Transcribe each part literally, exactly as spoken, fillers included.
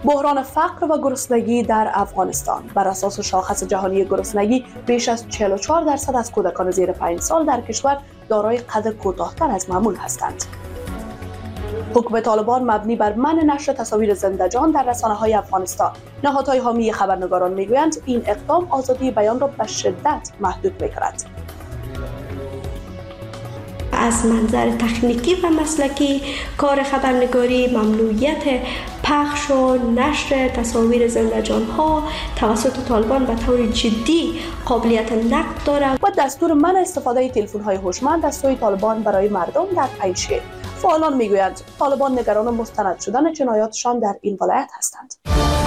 بحران فقر و گرسنگی در افغانستان. بر اساس شاخص جهانی گرسنگی بیش از چهل و چهار درصد از کودکان زیر پنج سال در کشور دارای قد کوتاه‌تر از معمول هستند. حکم طالبان مبنی بر منع نشر تصاویر زنده‌جان در رسانه‌های افغانستان. نهادهای حامی خبرنگاران میگویند این اقدام آزادی بیان را به شدت محدود می‌کند. از منظر تکنیکی و مسلکی کار خبرنگاری ممنوعیت پخش و نشر تصاویر زنده‌جان‌ها توسط طالبان به طور جدی قابلیت نقد دارد و دستور منع استفاده تلفن‌های هوشمند از سوی طالبان برای مردم در پنجشیر. فعالان میگویند طالبان نگران مستند شدن جنایاتشان در این ولایت هستند.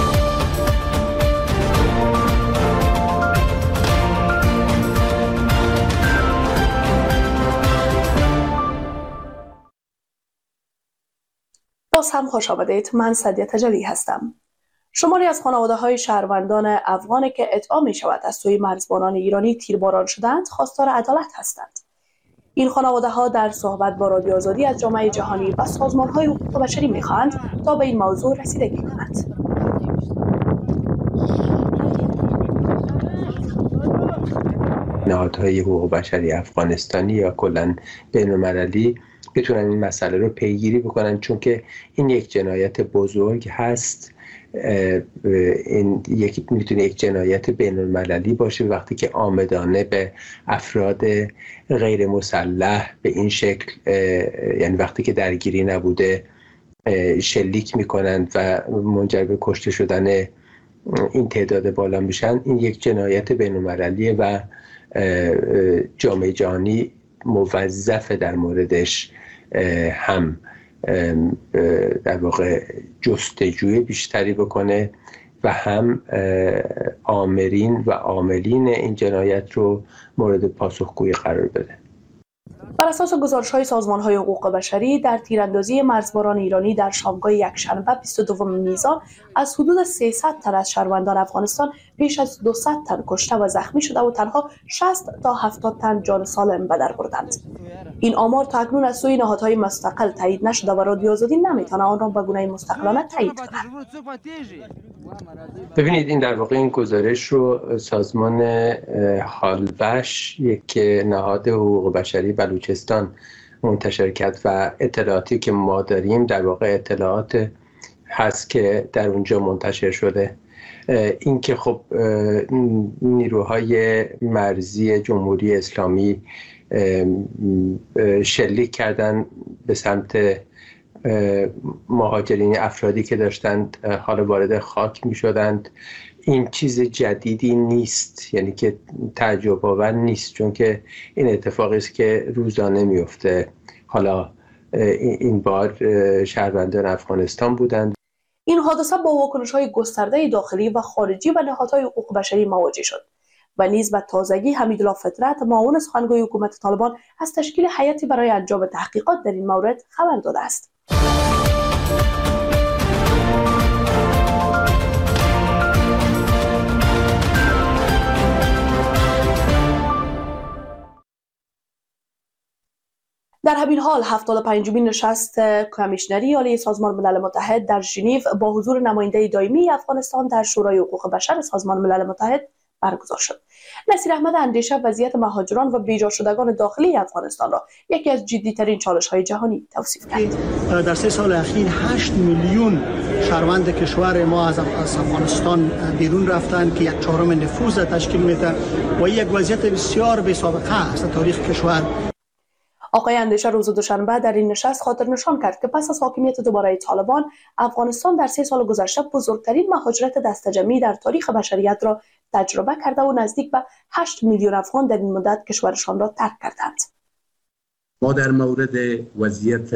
باز هم خوش آمدید. من سدیه تجلی هستم. شماری از خانواده‌های شهروندان افغانی که ادعا می‌شود از سوی مرزبانان ایرانی تیرباران شدند خواستار عدالت هستند. این خانواده‌ها در صحبت با رادیو آزادی از جامعه جهانی و سازمان‌های حقوق بشری می‌خواهند تا به این موضوع رسیدگی کنند. نهادهای حقوق بشری افغانستانی یا کلاً بین‌المللی بتونن این مسئله رو پیگیری بکنن، چون که این یک جنایت بزرگ هست. این یک میتونه یک جنایت بین المللی باشه وقتی که عامدانه به افراد غیر مسلح به این شکل، یعنی وقتی که درگیری نبوده، شلیک میکنند و منجر به کشته شدن این تعداد بالا میشن. این یک جنایت بین المللیه و جامعه جهانی موظف در موردش هم در واقع جستجوی بیشتری بکنه و هم آمرین و عاملین این جنایت رو مورد پاسخگویی قرار بده. بر اساس گزارش‌های سازمان‌های حقوق بشری در تیراندازی مرزباران ایرانی در شامگاه یکشنبه بیست و دوم میزان از حدود سیصد تن از شهروندان افغانستان بیش از دویست تن کشته و زخمی شده و تنها شصت تا هفتاد تن جان سالم به در بردند. این آمار تا اکنون از سوی نهادهای مستقل تایید نشده و رادیو آزادی نمیتونه آن را به گونه مستقلانه تایید کند. ببینید، این در واقع این گزارش رو سازمان هالوش، یک نهاد حقوق بشری بلوچستان منتشر کرد و اطلاعاتی که ما داریم در واقع اطلاعات هست که در اونجا منتشر شده. این که خب نیروهای مرزی جمهوری اسلامی شلیک کردن به سمت مهاجرین، افرادی که داشتند حالا وارد خاک می شدند، این چیز جدیدی نیست، یعنی که تعجب آور نیست، چون که این اتفاقی است که روزانه میفته. حالا این بار شهروندان افغانستان بودند. این حادثه با واکنش‌های گسترده داخلی و خارجی و نهادهای حقوق بشری مواجه شد و نیز به تازگی حمیدالله فطرت، معاون سخنگوی حکومت طالبان، از تشکیل هیئتی برای انجام تحقیقات در این مورد خبر داده است. در همین حال هفتاد و پنجمین نشست کمیشنری عالی سازمان ملل متحد در ژنو با حضور نماینده دائمی افغانستان در شورای حقوق بشر سازمان ملل متحد برگزار شد. نصیر احمد اندیشه وضعیت مهاجران و بیجا شدگان داخلی افغانستان را یکی از جدی‌ترین چالش‌های جهانی توصیف کرد. در سه سال اخیر هشت میلیون شهروند کشور ما از افغانستان بیرون رفتند که یک چهارم نفوذ تشکیل میده و یک وضعیت بسیار بی سابقه است تاریخ کشور. آقای اندیشه روز دوشنبه در این نشست خاطر نشان کرد که پس از حاکمیت دوباره طالبان، افغانستان در سه سال گذشته بزرگترین مهاجرت دسته‌جمعی در تاریخ بشریت را تجربه کرده و نزدیک به هشت میلیون افغان در این مدت کشورشان را ترک کردند. ما در مورد وضعیت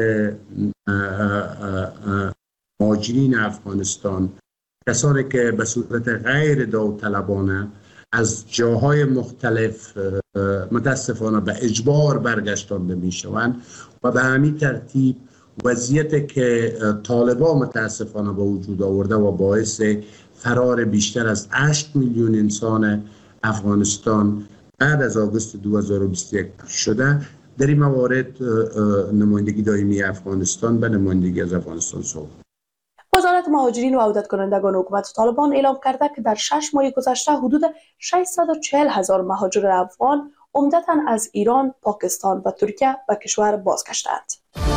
مهاجرین افغانستان، کسانی که به صورت غیر داوطلبانه از جاهای مختلف متاسفانه به اجبار برگشتانده می شوند و به همین ترتیب وضعیتی که طالبان متاسفانه به وجود آورده و باعث فرار بیشتر از هشت میلیون انسان افغانستان بعد از آگوست دو هزار و بیست و یک شده، در این موارد نمایندگی دائمی افغانستان به نمایندگی از افغانستان صحبت. وزارت مهاجرین و عودت کنندگان حکومت طالبان اعلام کرده که در شش ماه گذشته حدود ششصد و چهل هزار مهاجر افغان عمدتاً از ایران، پاکستان و ترکیه به کشور بازگشتند.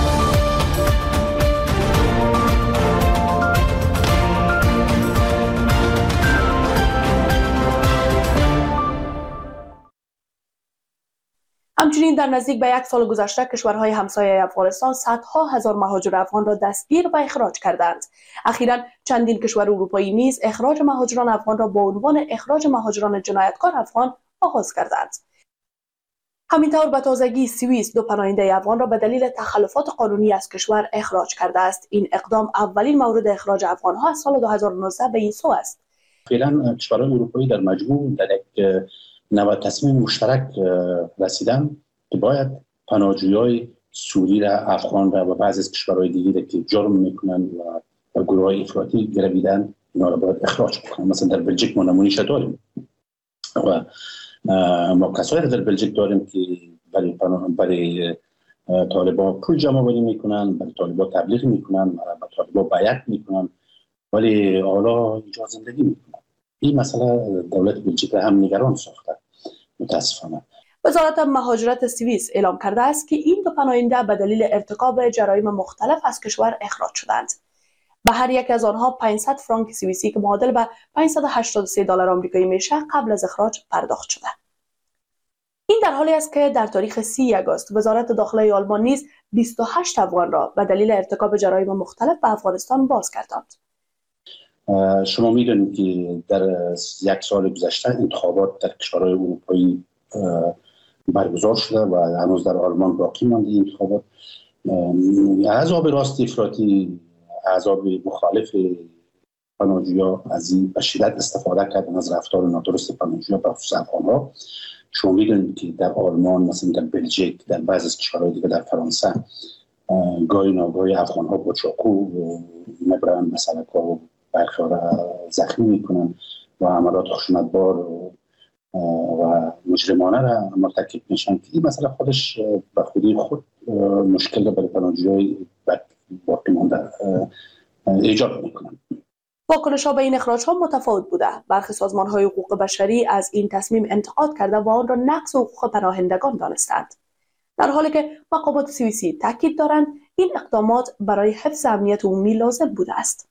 همچنین در نزدیک به یک سال گذشته کشورهای همسایه افغانستان صدها هزار مهاجر افغان را دستگیر و اخراج کردند. اخیراً چندین کشور اروپایی نیز اخراج مهاجران افغان را با عنوان اخراج مهاجران جنایتکار افغان آغاز کردند. همینطور به تازگی سوئیس دو پناهنده افغان را به دلیل تخلفات قانونی از کشور اخراج کرده است. این اقدام اولین مورد اخراج افغان‌ها از سال دو هزار و نوزده به این سو است. فعلا کشورهای اروپایی در مجموع در یک نوع تصمیم مشترک رسیدن که باید پناهجویان سوری را، افغان را و بعضی از کشورهای دیگه که جرم میکنن و گروه‌های افراطی گرویدن اینا را باید اخراج کنن. مثلا در بلژیک ما نمونه‌اش داریم و ما کسایی در بلژیک داریم که برای برای طالبان پول جمع آوری میکنن، برای طالبان تبلیغ میکنن، برای طالبان بیعت میکنن، ولی حالا اینجا زندگی میکنن. این مسئله دولت بلژیک را هم نگران ساخته متاسفانه. وزارت مهاجرت سوئیس اعلام کرده است که این دو پناهنده به دلیل ارتکاب جرایم مختلف از کشور اخراج شدند. به هر یک از آنها پانصد فرانک سوئیسی که معادل به پانصد و هشتاد و سه دلار آمریکایی میشه قبل از اخراج پرداخت شده. این در حالی است که در تاریخ سی آگوست وزارت داخلی آلمان نیز بیست و هشت افغان را به دلیل ارتکاب جرایم مختلف به افغانستان بازگرداند. شما میدونید که در یک سال گذشته انتخابات در کشورهای اروپایی برگزار شده و هنوز در آلمان باقی مانده انتخابات. احزاب راست افراطی، احزاب مخالف پناهجویان از این به شدت استفاده کردن از رفتار نادرست پناهجویان به خصوص افغان‌ها. شما میدونید که در آلمان، مثلا در بلژیک، در بعضی از کشورهای دیگه، در فرانسه گاهی ناگاهی افغان‌ها با چاقو میبرن مثلا که برخی را زخمی میکنن و عملات خشونتبار و مجرمانه را مرتکب میشن که این مسئله خودش به خودی خود مشکل برای پناهجویان باقی مانده ایجاد میکنن. واکنش‌ها به این اخراج‌ها متفاوت بوده. برخی سازمان‌های حقوق بشری از این تصمیم انتقاد کرده و آن را نقض حقوق پناهندگان دانستند. در حالی که مقامات سوئیسی تاکید دارند این اقدامات برای حفظ امنیت عمومی لازم بوده است.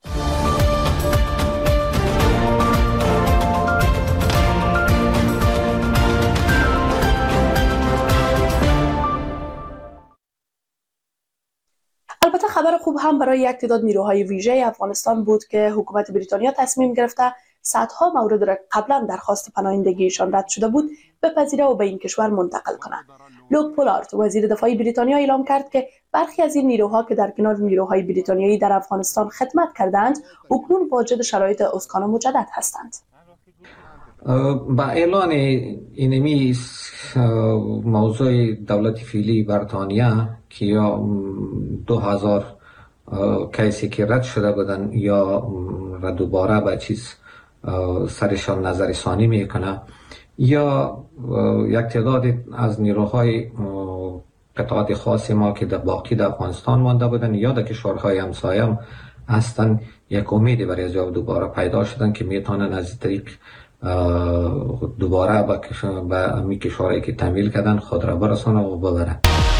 البته خبر خوب هم برای یک تعداد نیروهای ویژه افغانستان بود که حکومت بریتانیا تصمیم گرفته صدها مورد را قبلا درخواست پناهندگیشان رد شده بود بپذیره و به این کشور منتقل کنند. لوک پولارد وزیر دفاع بریتانیا اعلام کرد که برخی از این نیروها که در کنار نیروهای بریتانیایی در افغانستان خدمت کردند اکنون واجد شرایط اسکان مجدد هستند. با اعلان اینمی موضوع دولت فعلی بریتانیا که یا دو هزار کیسی که رد شده بودن یا دوباره به چیز سرشان نظر ثانی میکنه یا یک تعداد از نیروهای قطعات خاص ما که در باقی در افغانستان مانده بودن یا در کشورهای همسایه هم هستن، یک امیدی برای از دوباره پیدا شدن که میتونن از طریق دوباره به امی کشورهایی که تمویل کردن خود را برسانه و ببرن.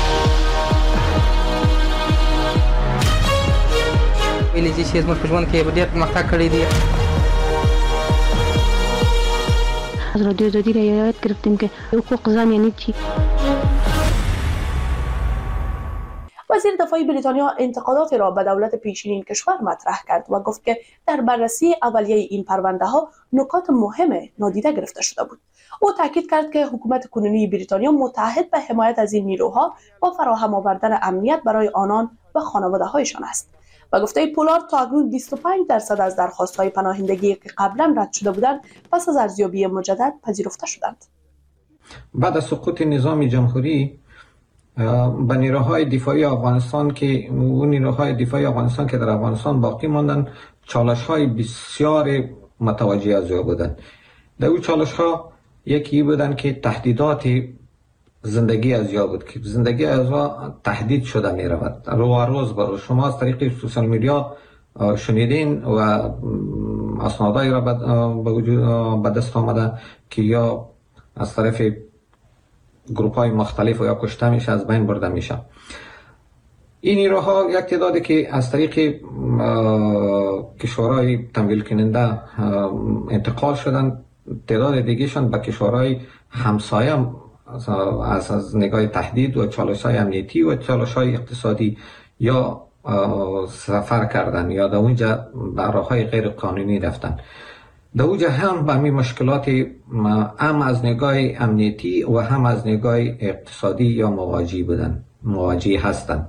ویلیجی چې زموږ په ژوند کې ډېر پرمختګ کړی دی. از رادیو آزادی رعایت گرفتیم که حقوق زن یعنی چی؟ وزیر دفاع بریتانیا انتقاداتی را به دولت پیشین کشور مطرح کرد و گفت که در بررسی اولیه این پرونده ها نکات مهم نادیده گرفته شده بود. او تاکید کرد که حکومت کنونی بریتانیا متعهد به حمایت از این نیروها و فراهم آوردن امنیت برای آنان و خانواده هایشان است. و گفته پولارد تا اکنون بیست و پنج درصد از درخواست‌های پناهندگی که قبلا رد شده بودند پس از ارزیابی مجدد پذیرفته شدند. بعد از سقوط نظام جمهوری به نیروهای دفاعی افغانستان که اون نیروهای دفاعی افغانستان که در افغانستان باقی ماندن چالش‌های بسیار متوجه از او بودند. در اون چالش‌ها یکی بودن که تهدیدات زندگی از یا بود که زندگی از وا تهدید شده می رود. رو روز بر شما از طریق سوشال میدیا شنیدین و اسنادایی را به وجود به دست آمده که یا از طرف گروپ های مختلف و یا کشته میشه، از بین برده میشه. این نیروها یک تعدادی که از طریق کشورهای تمویل کننده انتقال شدن، تعداد دیگهشان به کشورهای همسایه از از نگاه تهدید و چالش‌های امنیتی و چالش‌های اقتصادی یا سفر کردن یا در اونجا به راه‌های غیر قانونی رفتن. در اونجا هم به همین مشکلات هم از نگاه امنیتی و هم از نگاه اقتصادی یا مواجه بودن مواجه هستند.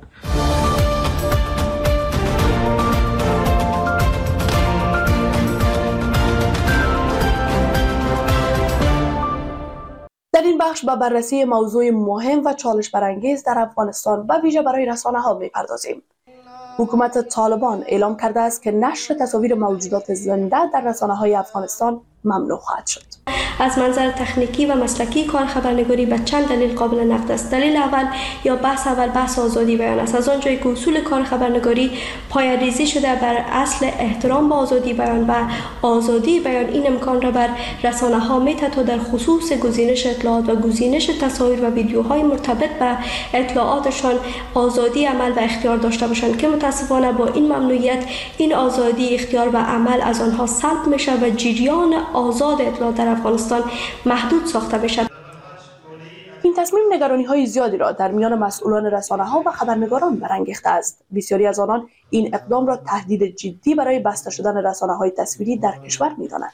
در این بخش به بررسی موضوع مهم و چالش برانگیز در افغانستان و ویژه برای رسانه‌ها می‌پردازیم. حکومت طالبان اعلام کرده است که نشر تصاویر موجودات زنده در رسانه‌های افغانستان ممنوع خواهد شد. از منظر تکنیکی و مسلکی کار خبرنگاری به چند دلیل قابل نقد است. دلیل اول یا بحث اول بحث آزادی بیان است. از آنجایی که اصول کار خبرنگاری پایه‌ریزی شده بر اصل احترام به آزادی بیان و آزادی بیان، این امکان را بر رسانه‌ها می‌دهد تا در خصوص گزینش اطلاعات و گزینش تصاویر و ویدیوهای مرتبط به اطلاعاتشان آزادی عمل و اختیار داشته باشند که متاسفانه با این ممنوعیت این آزادی اختیار و عمل از آنها سلب میشه و جریان آزاد اطلاعات در افغانستان محدود ساخته بشد. این تصمیم نگرانی‌های زیادی را در میان مسئولان رسانه‌ها و خبرنگاران برانگیخته است. بسیاری از آنان این اقدام را تهدید جدی برای بسته شدن رسانه‌های تصویری در کشور می‌دانند.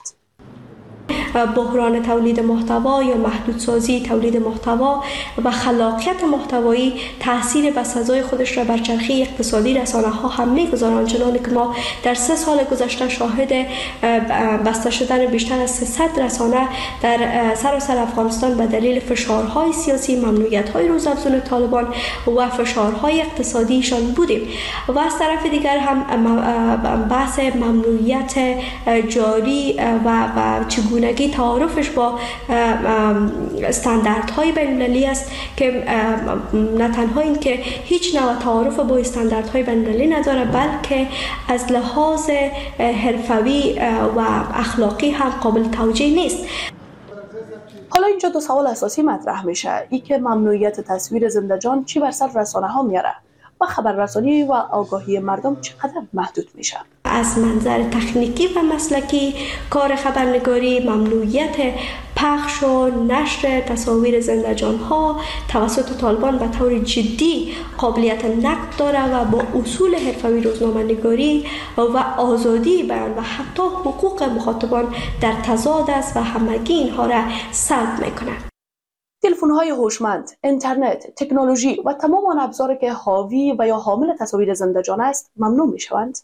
بحران تولید محتوا یا محدودسازی تولید محتوا و خلاقیت محتوایی تاثیر بسزای خودش را بر چرخه اقتصادی رسانه‌ها هم می‌گذارد، چنانکه که ما در سه سال گذشته شاهد بسته شدن بیشتر از سیصد رسانه در سراسر افغانستان به دلیل فشارهای سیاسی، ممنوعیت‌های روزافزون طالبان و فشارهای اقتصادیشان بودیم. و از طرف دیگر هم بحث ممنوعیت جاری و و چگونگی تعارفش با استانداردهای بین‌المللی است که نه تنها این که هیچ نوع تعارف با استانداردهای بین‌المللی نداره، بلکه از لحاظ حرفوی و اخلاقی هم قابل توجیه نیست. حالا اینجا دو سوال اساسی مطرح میشه، ای که ممنوعیت تصویر زنده جان چی بر سر رسانه‌ها میاره و خبررسانی و آگاهی مردم چقدر محدود میشه. از منظر تکنیکی و مسلکی کار خبرنگاری ممنوعیت پخش و نشر تصاویر زنده جان‌ها توسط طالبان به طور جدی قابلیت نقد داره و با اصول حرفه‌ای روزنامه‌نگاری و آزادی بیان و حتی حقوق مخاطبان در تضاد است و همگی اینها را سلب میکنه. تلفن‌های هوشمند، اینترنت، تکنولوژی و تمام آن ابزاری که حاوی و یا حامل تصاویر زنده جان است ممنوع می‌شوند.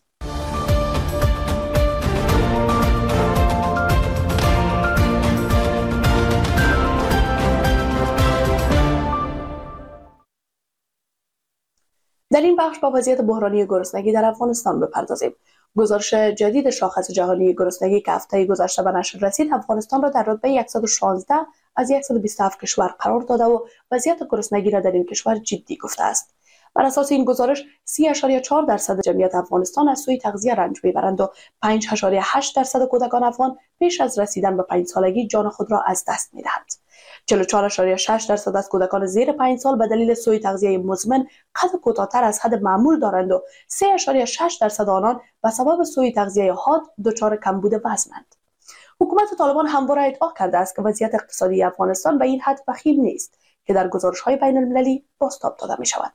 در این بخش با وضعیت بحرانی گرسنگی در افغانستان بپردازیم. گزارش جدید شاخص جهانی گرسنگی که هفته گذشته به نشر رسید، افغانستان را در رتبه صد و شانزده از صد و بیست و هفت کشور قرار داده و وضعیت گرسنگی را در این کشور جدی گفته است. بر اساس این گزارش سی و چهار درصد جمعیت افغانستان از سوی تغذیه رنج میبرند و پنج و هشت درصد کودکان افغان پیش از رسیدن به پنج سالگی جان خود را از دست میدهند. چهل و چهار و شش درصد از کودکان زیر پنج سال به دلیل سوء تغذیه مزمن قد کوتاه‌تر از حد معمول دارند و سه و شش درصد آنان به سبب سوء تغذیه حاد دچار کمبود وزنند. حکومت طالبان همواره ادعا کرده است که وضعیت اقتصادی افغانستان به این حد وخیم نیست که در گزارش‌های بین‌المللی بازتاب داده می‌شود.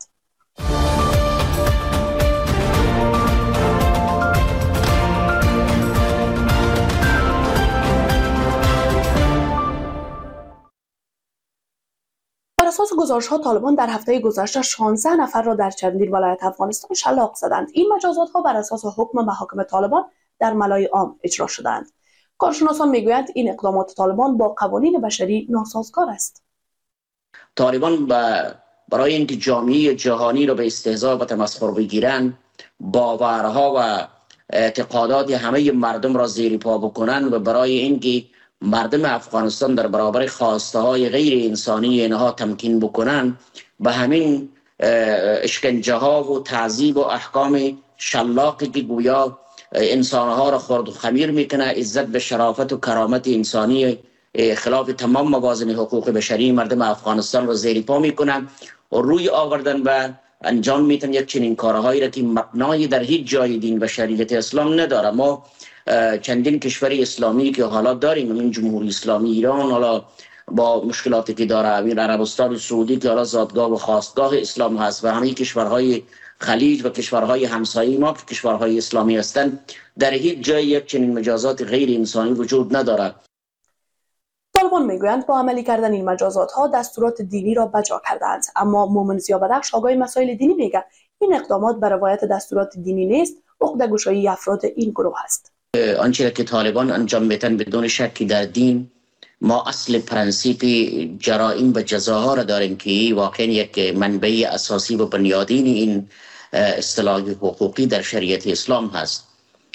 بر اساس گزارش‌ها طالبان در هفته گذشته شانزده نفر را در چندین ولایت افغانستان شلاق زدند. این مجازات‌ها بر اساس حکم محاکم طالبان در ملای عام اجرا شدند. کارشناسان میگویند این اقدامات طالبان با قوانین بشری ناسازگار است. طالبان برای اینکه جامعه جهانی را به استهزاء و تمسخر بگیرند، باورها و اعتقادات همه مردم را زیر پا بکنند و برای اینکه مردم افغانستان در برابر خواسته های غیر انسانی اینها تمکین بکنند، به همین اشکنجه ها و تعذیب و احکام شلاقی که گویا انسانها را خرد و خمیر میکنه، عزت به شرافت و کرامت انسانی خلاف تمام موازین حقوق بشری مردم افغانستان را زیر پا میکنه و روی آوردن و انجام میتن یک چنین کارهایی را که مبنای در هیچ جای دین و شریعت اسلام نداره. ما چندین کشور اسلامی که حالا داریم، این جمهوری اسلامی ایران حالا با مشکلاتی که داره، این عربستان سعودی که حالا زادگاه و خواستگاه اسلام هست و همه کشورهای خلیج و کشورهای همسایه ما که کشورهای اسلامی هستند، در هیچ جای یک چنین مجازات غیر انسانی وجود نداره. طالبان میگویند با عملی کردن این مجازات ها دستورات دینی را بجا کردند، اما مومن زیابدخش آگاه مسائل دینی میگه این اقدامات بر روایت دستورات دینی نیست، عقده گشایی افراد این گروه است. آنچه که طالبان انجام میتن بدون شکی در دین، ما اصل پرنسیپ جرائم و جزاها را داریم که واقعا یک منبع اساسی و بنیادین این اصطلاح حقوقی در شریعت اسلام هست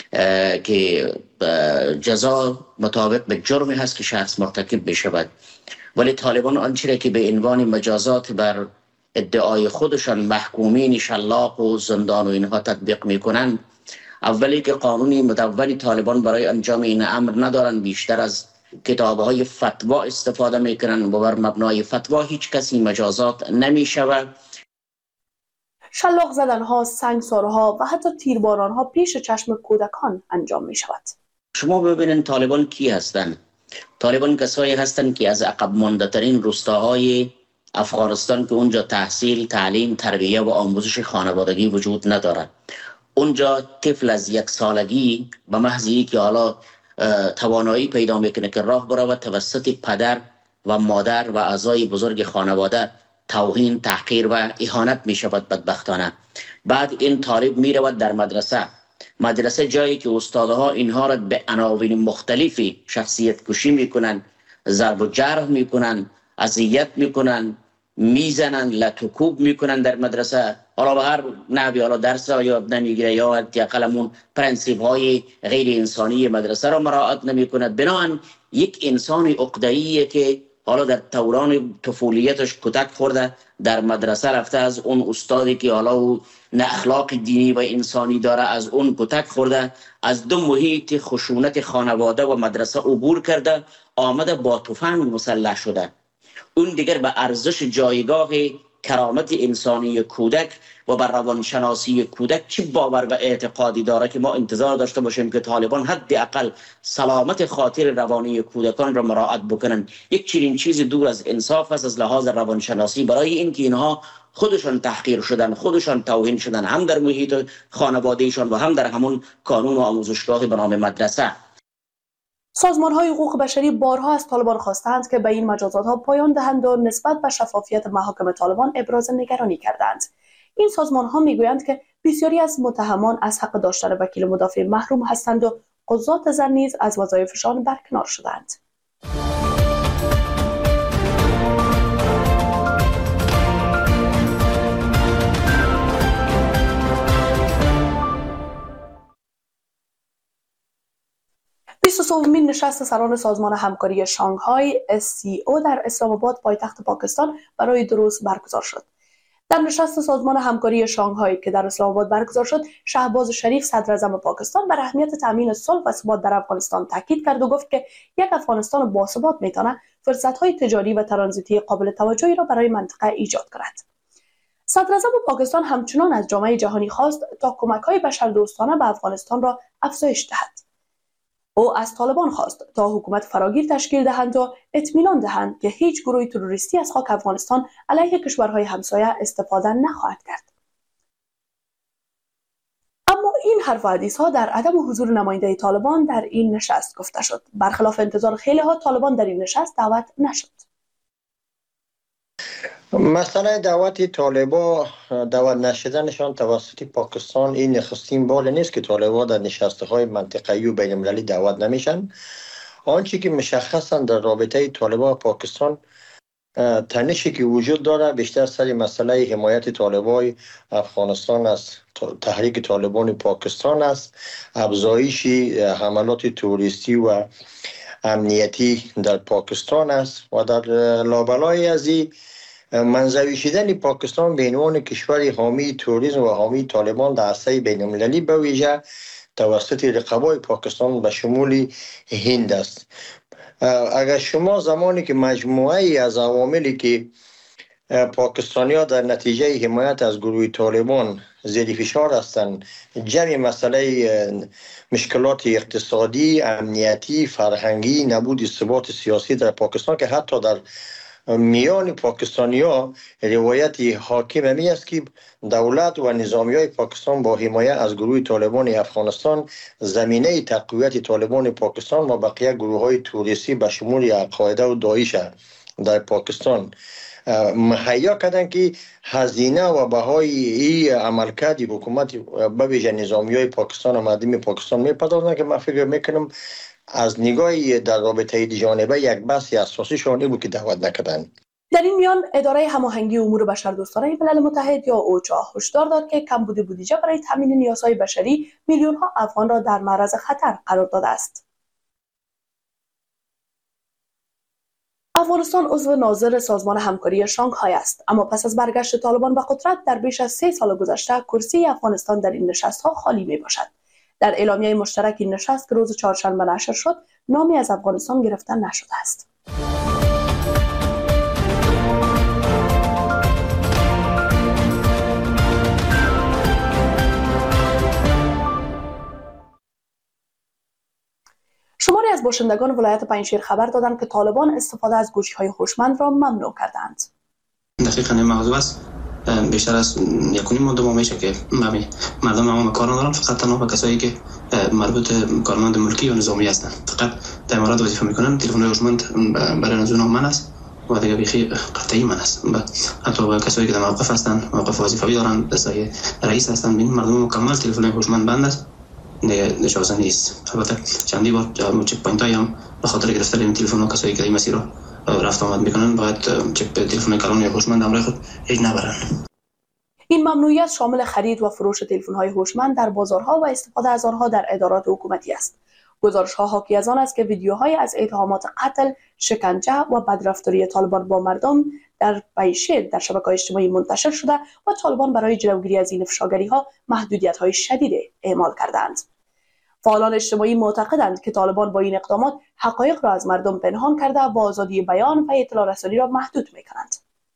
که جزا مطابق به جرمی هست که شخص مرتکب بشود. ولی طالبان آنچه که به عنوان مجازات بر ادعای خودشان محکومین شلاق و زندان و اینها تطبیق میکنند، اولی که قانونی مدون طالبان برای انجام این امر ندارن، بیشتر از کتاب‌های فتوا استفاده میکنن و بر مبنای فتوا هیچ کسی مجازات نمیشود. شلاق زدنها، سنگسارها و حتی تیربارانها پیش چشم کودکان انجام می شود. شما ببینید طالبان کی هستند؟ طالبان کسایی هستند که از عقب مانده ترین روستاهای افغانستان که اونجا تحصیل، تعلیم، تربیه و آموزش خانوادگی وجود ندارد. اونجا طفل از یک سالگی به محضی که حالا توانایی پیدا میکنه که راه برود، توسط پدر و مادر و اعضای بزرگ خانواده توهین، تحقیر و اهانت می شود بدبختانه. بعد این طالب می رود در مدرسه. مدرسه جایی که استادها اینها را به عناوین مختلفی شخصیت کشی می کنند، ضرب و جرح می کنند، اذیت می کنند، می زنند، لطوکوب می کنند در مدرسه. حالا به هر نحوی حالا درس را یاد نمیگیره یا حداقل پرنسیپ های غیر انسانی مدرسه را مراعات نمی کند. بنابراین یک انسان عقده‌ایه که حالا در دوران طفولیتش کتک خورده، در مدرسه رفته، از اون استادی که حالا او نه اخلاق دینی و انسانی داره از اون کتک خورده، از دو محیط خشونت خانواده و مدرسه عبور کرده، آمده با تفنگ مسلح شده. اون دیگر به ارزش جایگاه کرامت انسانی کودک و بر روانشناسی کودک چی باور و اعتقادی داره که ما انتظار داشته باشیم که طالبان حداقل سلامت خاطر روانی کودکان را مراعات بکنن؟ یک چنین چیزی دور از انصاف است از لحاظ روانشناسی، برای اینکه اینها خودشان تحقیر شدن، خودشان توهین شدن، هم در محیط خانوادهشان و هم در همون کانون و آموزشگاه به نام مدرسه. سازمان‌های حقوق بشری بارها از طالبان خواستند که به این مجازات‌ها پایان دهند و نسبت به شفافیت محاکم طالبان ابراز نگرانی کردند. این سازمان‌ها می‌گویند که بسیاری از متهمان از حق داشتن وکیل مدافع محروم هستند و قضات زن نیز از وظایفشان برکنار شدند. بیست و سومین نشست سران سازمان همکاری شانگهای اس سی او در اسلام آباد پایتخت پاکستان برای دو روز برگزار شد. در نشست سازمان همکاری شانگهای که در اسلام آباد برگزار شد، شهباز شریف صدر اعظم پاکستان بر اهمیت تامین صلح و ثبات در افغانستان تاکید کرد و گفت که یک افغانستان باثبات میتونه فرصت‌های تجاری و ترانزیتی قابل توجهی را برای منطقه ایجاد کند. صدر اعظم پاکستان همچنان از جامعه جهانی خواست تا کمک‌های بشردوستانه به افغانستان را افزایش دهد. او از طالبان خواست تا حکومت فراگیر تشکیل دهند و اطمینان دهند که هیچ گروه تروریستی از خاک افغانستان علیه کشورهای همسایه استفاده نخواهد کرد. اما این حرف و حدیث ها در عدم حضور نماینده طالبان در این نشست گفته شد. برخلاف انتظار خیلی ها، طالبان در این نشست دعوت نشد. مسئله دعوت طالبا دعوت نشدنشان توسط پاکستان این نخستین بار نیست که طالبا در نشست‌های منطقه‌ای و بین‌المللی دعوت نمیشن. آنچه که مشخصا در رابطه طالبا و پاکستان تنشی که وجود داره بیشتر سر مسئله حمایت طالبای افغانستان از تحریک طالبان پاکستان است، افزایش حملات توریستی و امنیتی در پاکستان است و در لابلای از این منزوی شدن پاکستان به عنوان کشور حامی توریسم و حامی طالبان در عرصه بین‌المللی به ویژه توسط رقبای پاکستان به شمول هند است. اگر شما زمانی که مجموعه از عواملی که پاکستانی ها در نتیجه حمایت از گروه طالبان زیر فشار هستند، جمعی مسئله مشکلات اقتصادی، امنیتی، فرهنگی، نبود ثبات سیاسی در پاکستان که حتی در میان پاکستانی ها روایت حاکم همی است که دولت و نظامی های پاکستان با حمایت از گروه طالبان افغانستان زمینه تقویت طالبان پاکستان و بقیه گروه های توریستی به شمول القاعده و داعش در پاکستان مهیا کردن که هزینه و بهای این عملکرد حکومت به ویژه نظامی های پاکستان و مردم پاکستان میپردازند که من فکر میکنم از نگاه در رابطه جانبه یک بحث اساسی شونه بود که دعوت نکردن. در این میان اداره هماهنگی امور بشردوستانه ملل متحد یا اوچا هشدار داد که کمبود بودجه برای تامین نیازهای بشری میلیون ها افغان را در معرض خطر قرار داده است. افغانستان عضو ناظر سازمان همکاری شانگهای است، اما پس از برگشت طالبان به قدرت در بیش از سه سال گذشته کرسی افغانستان در این نشست‌ها خالی می باشد. در اعلامیه مشترک این نشست که روز چهارشنبه نشر شد، نامی از افغانستان گرفته نشده است. شماری از باشندگان ولایت پنجشیر خبر دادند که طالبان استفاده از گوشی‌های هوشمند را ممنوع کردند. دقیقاً این موضوع است. بیشتر از یک و نیم ماه دو ماه میشه که مردم تمام کار ندارن، فقط تنها به کسایی که مربوط کارمند ملکی یا نظامی هستن فقط در امارات وظیفه میکنن. تلفن هوشمند برای از اونها من است و دیگه بیخی قطعی من است. حتی کسایی که در موقف هستن، موقف وظیفوی دارن، دستای رئیس هستن، ببین مردم مکمل تلفن هوشمند بند است، دیگه اجازه نیست. البته چندی بار جواب چک پوینت هم به خاطر گرفتن این تلفن ها کسایی که این مسیر رو رفت آمد میکنن باید چک تلفن کلان یا هوشمند همراه خود هیچ نبرن. این ممنوعیت شامل خرید و فروش تلفن‌های هوشمند در بازارها و استفاده از آنها در ادارات حکومتی است. گزارش‌ها حاکی از آن است که ویدیوهای از اتهامات قتل، شکنجه و بدرفتاری طالبان با مردم در پنجشیر در شبکه‌های اجتماعی منتشر شده و طالبان برای جلوگیری از این افشاگری‌ها محدودیت‌های شدید اعمال کردند. فعالان اجتماعی معتقدند که طالبان با این اقدامات حقایق را از مردم پنهان کرده و آزادی بیان و اطلاع رسانی را محدود می‌کنند.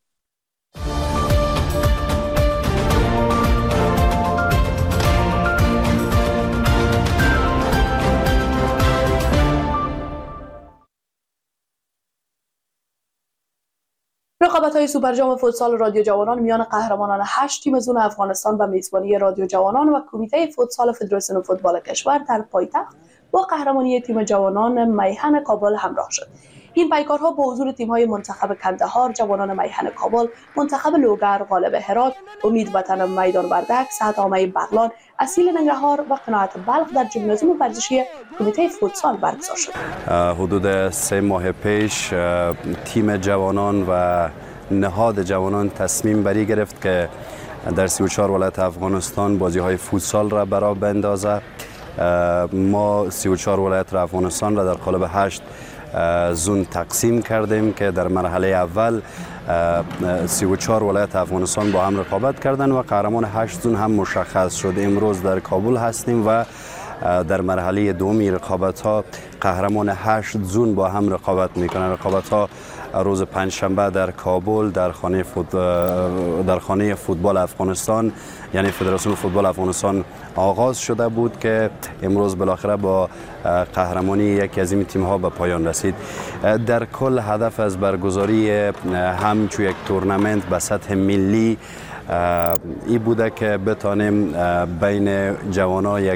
رقابت‌های سوپر جام فوتسال رادیو جوانان میان قهرمانان هشت تیم زون افغانستان و میزبانی رادیو جوانان و کمیته فوتسال فدراسیون فوتبال کشور در پایتخت با قهرمانی تیم جوانان میهن کابل همراه شد. این پیکارها با حضور تیم‌های منتخب کندهار، جوانان میهن کابل، منتخب لوگر، غالب هرات، امید وطن میدان وردک، سعد عامه بغلان، اصیل ننگرهار و قناعت بلخ در ژیمنازیوم ورزشی کمیته فوتسال برگزار شد. حدود سه ماه پیش تیم جوانان و نهاد جوانان تصمیم بری گرفت که در سی و چهار ولایت افغانستان بازی‌های فوتسال را برا بندازه. ما سی و چهار ولایت افغانستان را در قالب هشت زون تقسیم کردیم که در مرحله اول سی و چهار ولایت افغانستان با هم رقابت کردند و قهرمان هشت زون هم مشخص شد. امروز در کابل هستیم و در مرحله دومی رقابت ها قهرمان هشت زون با هم رقابت میکنند. رقابت ها روز پنجشنبه در کابل در خانه فوت... در خانه فوتبال افغانستان یعنی فدراسیون فوتبال افغانستان آغاز شده بود که امروز بالاخره با قهرمانی یکی از این تیم ها به پایان رسید. در کل هدف از برگزاری همچون یک تورنمنت به سطح ملی ای بوده که بتانیم بین جوانان یک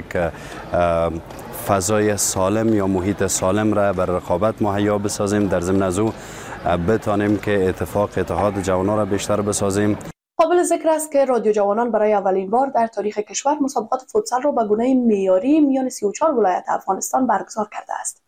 فضای سالم یا محیط سالم را بر رقابت مهیا بسازیم، در ضمن از او بتانیم که اتفاق اتحاد جوانان را بیشتر بسازیم. قابل ذکر است که رادیو جوانان برای اولین بار در تاریخ کشور مسابقات فوتسال را به گونه معیاری میان سی و چهار ولایت افغانستان برگزار کرده است.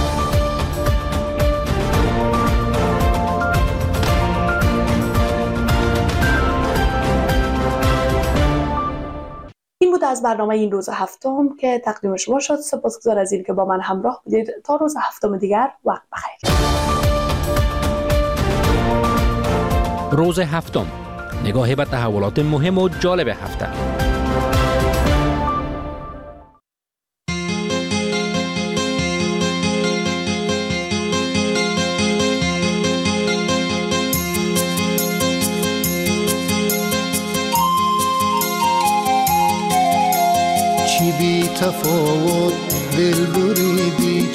این بود از برنامه این روز هفتم که تقدیم شما شد. سپاسگزار از این که با من همراه بودید. تا روز هفتم دیگر وقت بخیر. روز هفتم، نگاهی به تحولات مهم و جالب هفته.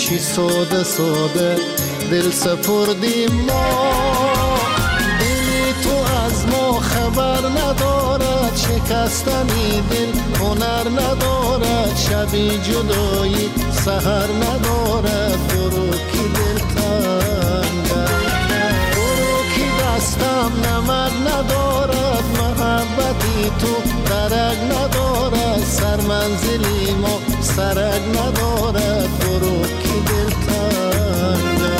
چی ساده ساده دل سپردیم ما. دلی تو از ما خبر ندارد، شکستنی دل هنر ندارد، شبی جدایی سحر ندارد. برو کی دل تنگم، برو کی دستم نمک ندارد، محبتی تو درک ندارد، سر منزلی ما سرک ندارد. برو کی دل تنگم.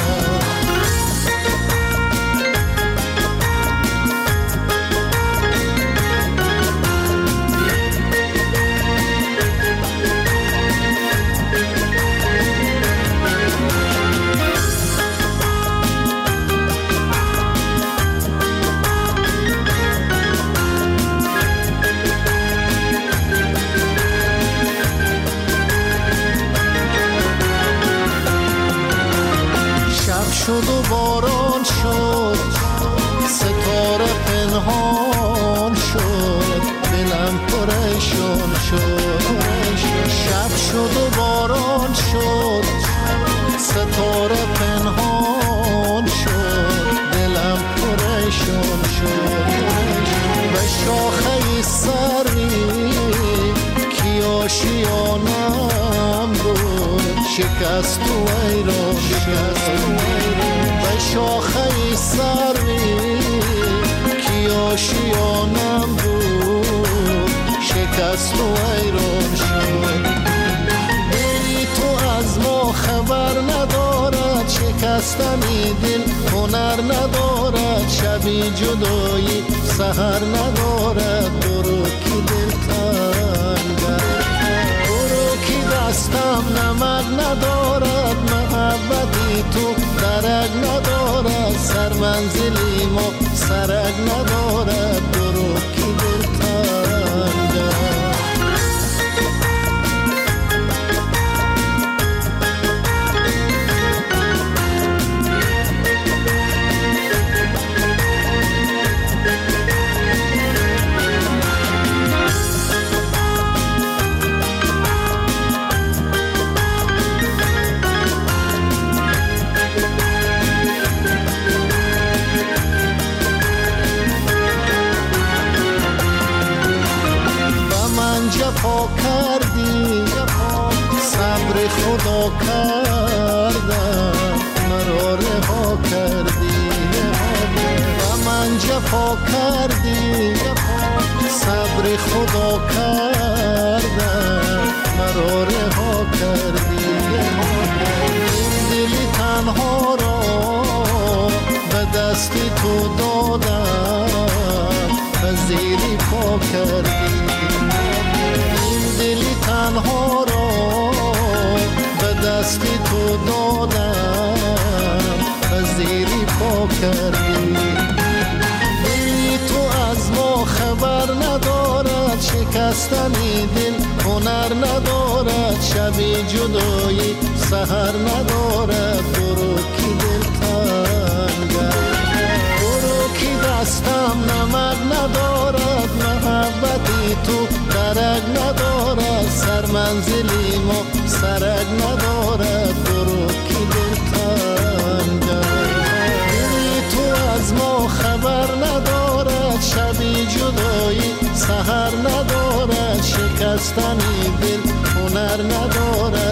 شد و باران شد، ستاره پنهان شد، دلم پریشان شد. شب شد و باران شد، ستاره پنهان شد، دلم پریشان شد. به شاخه سری کی آشیانم بود، شکست و ایران شد. به شاخه سری کی آشیانم بود، شکست و ایران شد. دلی تو از ما خبر ندارد، شکستنی دل هنر ندارد، شبی جدایی سحر ندارد. برو کی دل تنگم، برو کی دستم نمک ندارد، محبتی تو درک ندارد، سر منزلی ما سرک ندارد. برو کی دل تنگم. جفا کردی، صبر خدا کردم، مرا رها کردی. و من جفا کردی، صبر خدا کردم، مرا رها کردی. این دلی تنها را به دستی تو دادم، زیری پا کردی. دلی تنها را به دستی تو دادم، زیری پا کردی. دلی تو از ما خبر ندارد، شکستنی دل هنر ندارد، شبی جدایی سحر ندارد. برو کی دل تنگم، برو کی دستم نمک ندارد، محبتی تو درک ندارد، سر منزلی ما سرک ندارد. برو کی دل تنگم، دلی تو از ما خبر ندارد، شبی جدایی سحر ندارد، شکستنی دل هنر ندارد.